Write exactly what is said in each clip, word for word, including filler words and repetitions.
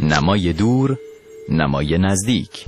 نمای دور، نمای نزدیک.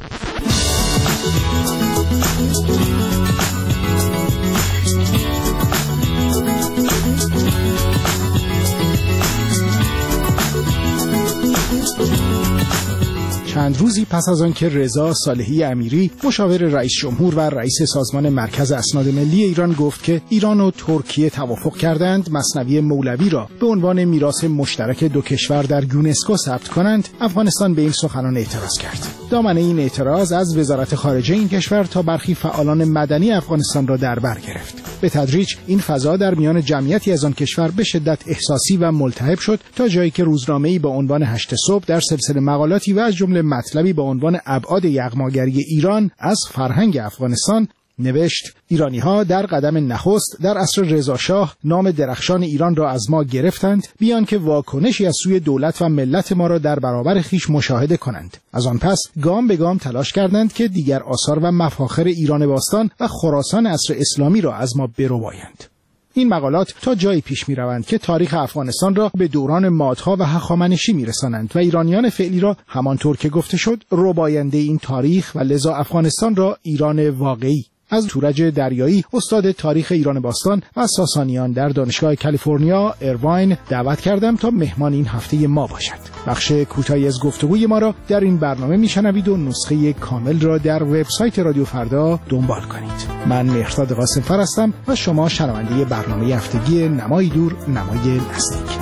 چند روزی پس از آن که رضا صالحی امیری مشاور رئیس جمهور و رئیس سازمان مرکز اسناد ملی ایران گفت که ایران و ترکیه توافق کردند مثنوی مولوی را به عنوان میراث مشترک دو کشور در یونسکو ثبت کنند، افغانستان به این سخنان اعتراض کرد. دامنه این اعتراض از وزارت خارجه این کشور تا برخی فعالان مدنی افغانستان را در بر گرفت. به تدریج این فضا در میان جمعیتی از آن کشور به شدت احساسی و ملتهب شد تا جایی که روزنامه‌ای با عنوان هشت صبح در سلسله مقالاتی و از جمله مطلبی با عنوان ابعاد یغماگری ایران از فرهنگ افغانستان نوشت: ایرانی‌ها در قدم نخست در عصر رضا شاه نام درخشان ایران را از ما گرفتند، بیان که واکنشی از سوی دولت و ملت ما را در برابر خیش مشاهده کنند. از آن پس گام به گام تلاش کردند که دیگر آثار و مفاخر ایران باستان و خراسان عصر اسلامی را از ما بربایند. این مقالات تا جایی پیش می روند که تاریخ افغانستان را به دوران مادها و هخامنشی می رسانند و ایرانیان فعلی را همانطور که گفته شد رباینده این تاریخ و لذا افغانستان را ایران واقعی. از تورج دریایی استاد تاریخ ایران باستان و ساسانیان در دانشگاه کالیفرنیا ایرواین دعوت کردم تا مهمان این هفته ما باشد. بخش کوتاهی از گفتگوی ما را در این برنامه میشنوید و نسخه کامل را در وبسایت رادیو فردا دنبال کنید. من مهرداد قاسم‌فر هستم و شما شنونده برنامه هفتگی نمای دور، نمای نزدیک.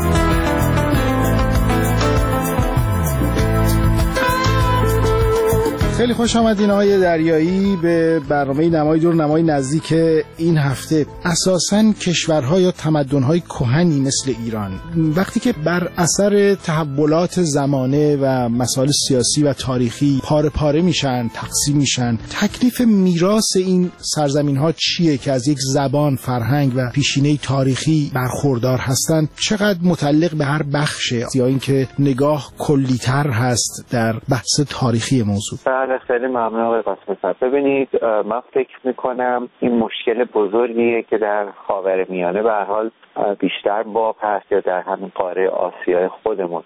خیلی خوش آمدین آقای دریایی به برنامه نمای دور نمای نزدیک این هفته. اساساً کشورها یا تمدن‌های کهنی مثل ایران وقتی که بر اثر تحولات زمانه و مسائل سیاسی و تاریخی پاره پاره میشن، تقسیم میشن، تکلیف میراث این سرزمین‌ها چیه که از یک زبان، فرهنگ و پیشینه تاریخی برخوردار هستند؟ چقدر متعلق به هر بخشه یا اینکه نگاه کلی‌تر هست در بحث تاریخی موضوع؟ خیلی ممنون آقای قاسم‌فر. ببینید، من فکر میکنم این مشکل بزرگیه که در خاورمیانه به هر حال بیشتر باب هست یا در همین قاره آسیای خودمون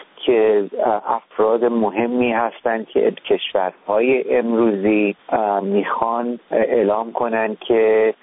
که افراد مهمی هستند که کشورهای امروزی میخوان اعلام کنن که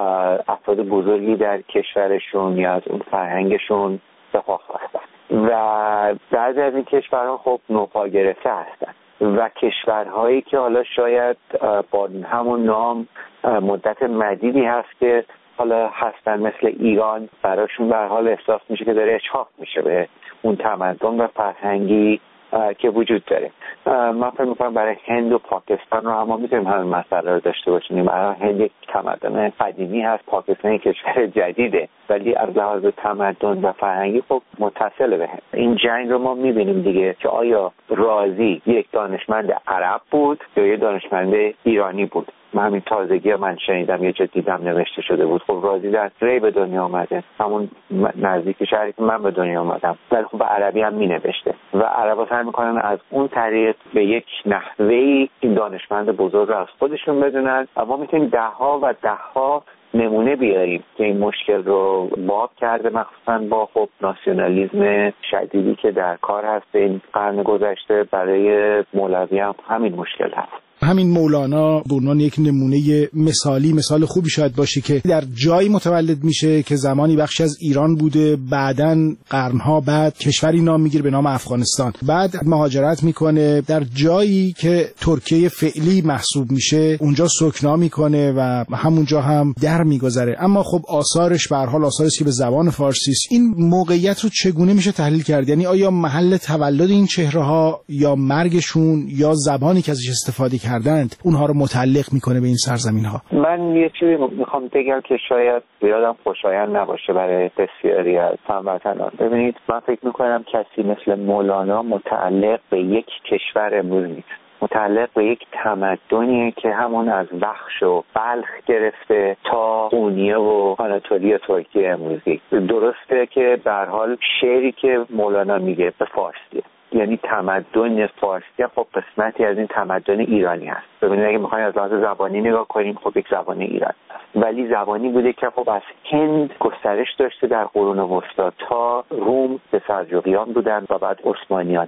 افراد بزرگی در کشورشون یا از اون فرهنگشون دفاع هستن و بعضی از این کشورها خب نوپا گرفته هستن و کشورهایی که حالا شاید با همون نام مدت مدیدی هست که حالا هستن مثل ایران، براشون به هر حال احساس میشه که داره اچاق میشه به اون تمدن و فرهنگی که وجود داره. من فکر میکنم برای هند و پاکستان رو هم میتونیم همین مسئله رو داشته باشیم. الان هند یک تمدن قدیمی هست، پاکستان یک کشور جدیده، ولی از لحاظ تمدن و فرهنگی خب متصل به هند. این جنگ رو ما میبینیم دیگه که آیا رازی یک دانشمند عرب بود یا یک دانشمند ایرانی بود. من همین تازگی من شنیدم یه جا دیدم نوشته شده بود خب رازی در ری به دنیا آمده، همون نزدیک شهری که من به دنیا آمدم، ولی خب به عربی هم می نوشته و عربا سعی میکنن از اون طریق به یک نحوهی این دانشمند بزرگ رو از خودشون بدونن و ما میتونیم ده ها و ده ها نمونه بیاریم که این مشکل رو باب کرده، مخصوصا با خب ناسیونالیسم شدیدی که در کار هست این قرن گذشته. برای مولوی هم همین مشکل هست. همین مولانا به عنوان یک نمونه مثالی مثال خوبی شاید باشه که در جایی متولد میشه که زمانی بخشی از ایران بوده، بعداً قرنها بعد کشوری نام میگیره به نام افغانستان، بعد مهاجرت میکنه در جایی که ترکیه فعلی محسوب میشه، اونجا سکنا میکنه و همونجا هم در میگذره. اما خب آثارش به هر حال آثاری است که به زبان فارسی است. این موقعیت رو چگونه میشه تحلیل کرد؟ یعنی آیا محل تولد این چهره‌ها یا مرگشون یا زبانی که ازش استفاده کردند اونها رو متعلق میکنه به این سرزمین ها؟ من یه چیزی میخوام بگم که شاید بیادم خوشایند نباشه برای بسیاری از هموطنان. ببینید، من فکر میکنم کسی مثل مولانا متعلق به یک کشور امروز نیست، متعلق به یک تمدنیه که همون از بخش و بلخ گرفته تا قونیه و آناتولیا ترکیه امروزی. درسته که به هر حال شعری که مولانا میگه به فارسیه، یعنی تمدن فارسی خب قسمتی از این تمدن ایرانی هست. ببینید اگه می‌خوایم از لحاظ زبانی نگاه کنیم خب یک زبان ایرانی هست، ولی زبانی بوده که خب از هند گسترش داشته در قرون وسطا تا روم به سلجوقیان بودن و بعد عثمانیان.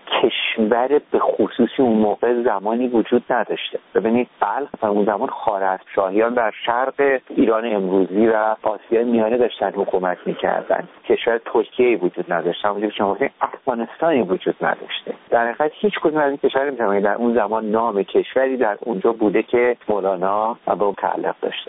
کشور به خصوصی اون موقع زمانی وجود نداشته. ببینید بلخ اون زمان خوارزمشاهیان در شرق ایران امروزی و آسیای میانه داشتن حکومت میکردن. کشور ترکیه وجود نداشته، همونجوری که شما گفتید افغانستانی وجود نداشته. در حقیقت هیچ کدوم از این کشورها نمیتونه در اون زمان نام کشوری در اونجا بوده که مولانا به اون تعلق داشته.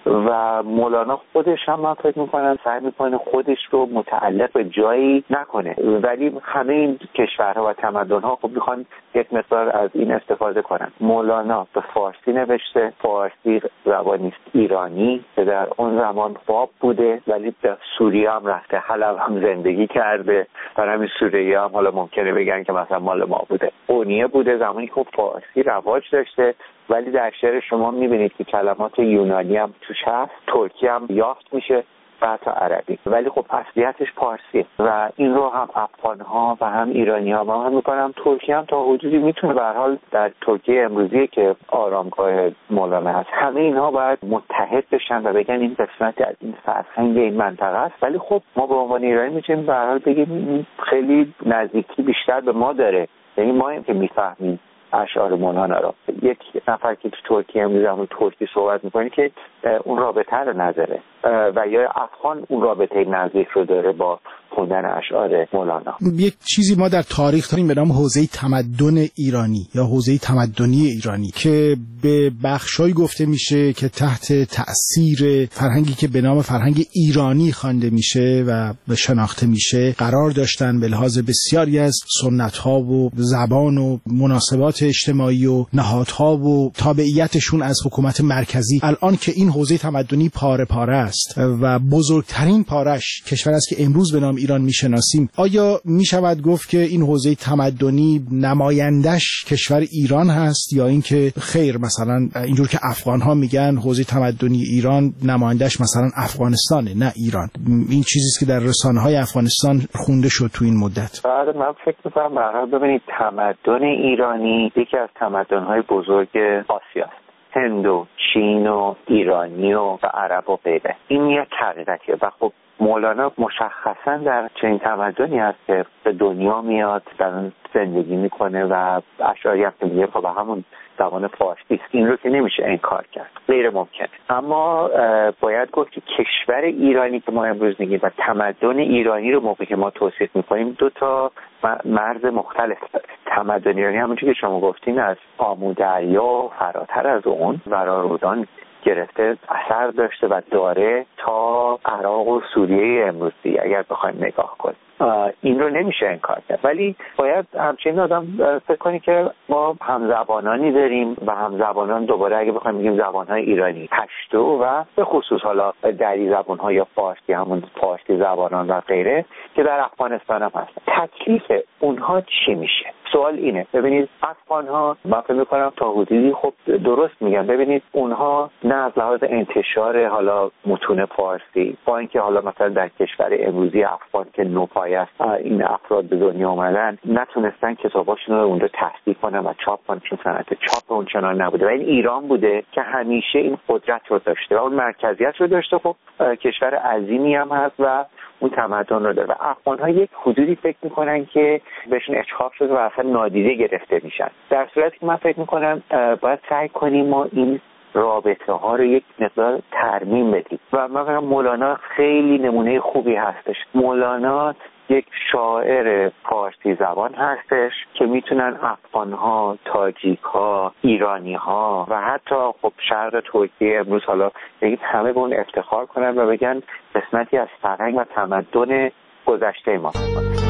و مولانا خودش هم من فکر میکنم سعی میکنه خودش رو متعلق به جایی نکنه، ولی همه این کشورها و تمدن‌ها خب میخوان یک مقدار از این استفاده کنن. مولانا به فارسی نوشته، فارسی زبانی ایرانی که در اون زمان باب بوده، ولی به سوریه هم رفته، حلب هم زندگی کرده. در همین سوریه هم حالا ممکنه بگن که مثلا مال ما بوده. اونیه بوده زمانی که فارسی رواج داشته، ولی در شعر شما میبینید که کلمات یونانی هم توش هست، ترکی هم یافت میشه و حتی عربی، ولی خب اصلیتش پارسیه. و این رو هم افغان ها و هم ایرانی ها و هم میکنم ترکی هم تا حدودی میتونه به هر حال در ترکیه امروزی که آرامگاه مولانا هست، همه اینها باید متحد بشن و بگن این قسمت از این فرهنگ این منطقه است. ولی خب ما به عنوان ایرانی میتونیم به هر حال بگیم خیلی نزدیکی بیشتر به ما داره، یعنی ما هم که میفهمیم اشعار مولانا را. یک نفر که تو ترکیه امروز همون ترکی صحبت میکنه که اون رابطه رو نداره و یا افغان اون رابطه نزدیک رو داره با خوندن اشعار مولانا. یک چیزی ما در تاریخ داریم به نام حوزه تمدن ایرانی یا حوزه تمدنی ایرانی که به بخشای گفته میشه که تحت تأثیر فرهنگی که به نام فرهنگ ایرانی خوانده میشه و به شناخته میشه قرار داشتن به لحاظ بسیاری از سنت‌ها و زبان و مناسبات اجتماعی و نهادها و تابعیتشون از حکومت مرکزی. الان که این حوزه تمدنی پاره پاره است و بزرگترین پارش کشور است که امروز به نام ایران میشناسیم، آیا میشود گفت که این حوزه تمدنی نمایندش کشور ایران هست یا اینکه خیر مثلا اینجور که افغان ها میگن حوزه تمدنی ایران نمایندش مثلا افغانستانه نه ایران؟ این چیزی است که در رسانه های افغانستان خونده شد تو این مدت. بعد من فکر می‌کنم برای ببینید تمدن ایرانی یکی از تمدن های بزرگ آسیا است. هند و چین و ایرانی و, و عرب و غیره. این یک حقیقتیه و خب مولانا مشخصا در چنین تمدنی هست که به دنیا میاد، در زندگی میکنه و اشعاری هم که میگه خب همون زبان فارسی است. این رو که نمیشه انکار کرد، غیر ممکنه. اما باید گفت که کشور ایرانی که ما امروز میگیم و تمدن ایرانی رو موقعی که ما توصیف میکنیم دو تا مرز مختلف داره. تمدن ایرانی همونجوری که شما گفتین از آمودریا و فراتر از اون ورارودان گرفته اثر داشته و داره تا عراق و سوریه امروزی اگر بخوایم نگاه کنیم. این رو نمیشه انکار کرد، ولی باید همچنین آدم فکر کنی که ما همزبانانی داریم و همزبانان دوباره اگه بخوایم بگیم زبانهای ایرانی پشتو و به خصوص حالا دری زبانها یا فارسی همون فارسی زبانان و غیره که در افغانستان هم هست. تکلیف اونها چی میشه؟ سوال اینه. ببینید افغانها من فکر می‌کنم تا حدودی خب درست میگن. ببینید اونها نه از لحاظ انتشار حالا متون فارسی با اینکه حالا مثلا در کشور امروزی افغان که نوپای است این افراد به دنیا اومدن نتونستن کتاباشون رو اونجا تصدیق کنن و چاپ کنن، چون صنعت چاپ اونچنان نبوده و این ایران بوده که همیشه این قدرت رو داشته و اون مرکزیت رو داشته. خب کشور عظیمی هم هست و اون تمدن رو داره و افغان‌ها یک حدودی فکر می‌کنن که بهشون اشغال شده و اصلا نادیده گرفته میشن، در صورتی که من فکر می‌کنم باید سعی کنیم ما این رابطه ها رو یک مقدار ترمیم بدیم و من فکر مولانا خیلی نمونه خوبی هستش. مولانا یک شاعر فارسی زبان هستش که میتونن افغان‌ها، تاجیک‌ها، ایرانی‌ها و حتی خب شرق ترکیه امروز حالا بگید همه به اون افتخار کنن و بگن قسمتی از فرهنگ و تمدن گذشته ما.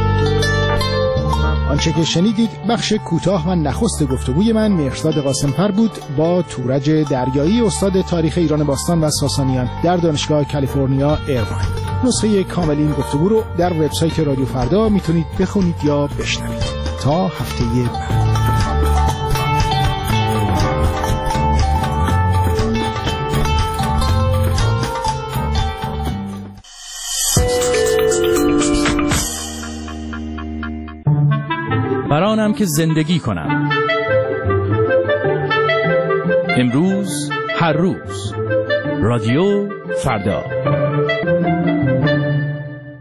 آنچه که شنیدید بخش کوتاه و نخست گفتگوی من مهرزاد قاسم‌فر بود با تورج دریایی، استاد تاریخ ایران باستان و ساسانیان در دانشگاه کالیفرنیا ایرواین. نسخه کامل این گفتگو رو در وبسایت رادیو فردا میتونید بخونید یا بشنوید. تا هفته بعد. برانم که زندگی کنم امروز هر روز. رادیو فردا.